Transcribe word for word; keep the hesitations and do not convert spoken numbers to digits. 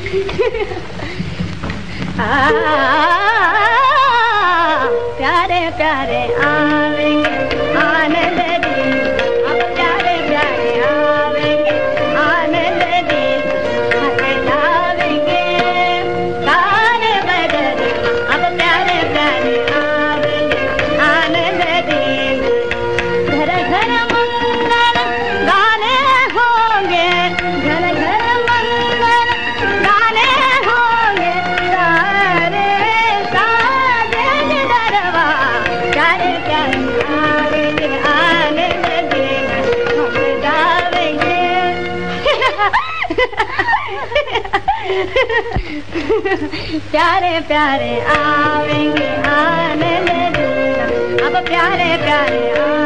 प्यारे प्यारे आवेंगे आनंद दिन, अब प्यारे प्यारे आवेंगे आनंद दिन, हंस जावेंगे गाने बदल, अब प्यारे प्यारे आवेंगे आनंद दिन। घर घर मंगल गाने होंगे, घर घर मंगल गाने होंगे, सारे साजन दरबार प्यारे प्यारे आवेंगे आनंद दिन, हम जावेंगे। प्यारे प्यारे आवेंगे आनंद दिन, अब प्यारे प्यारे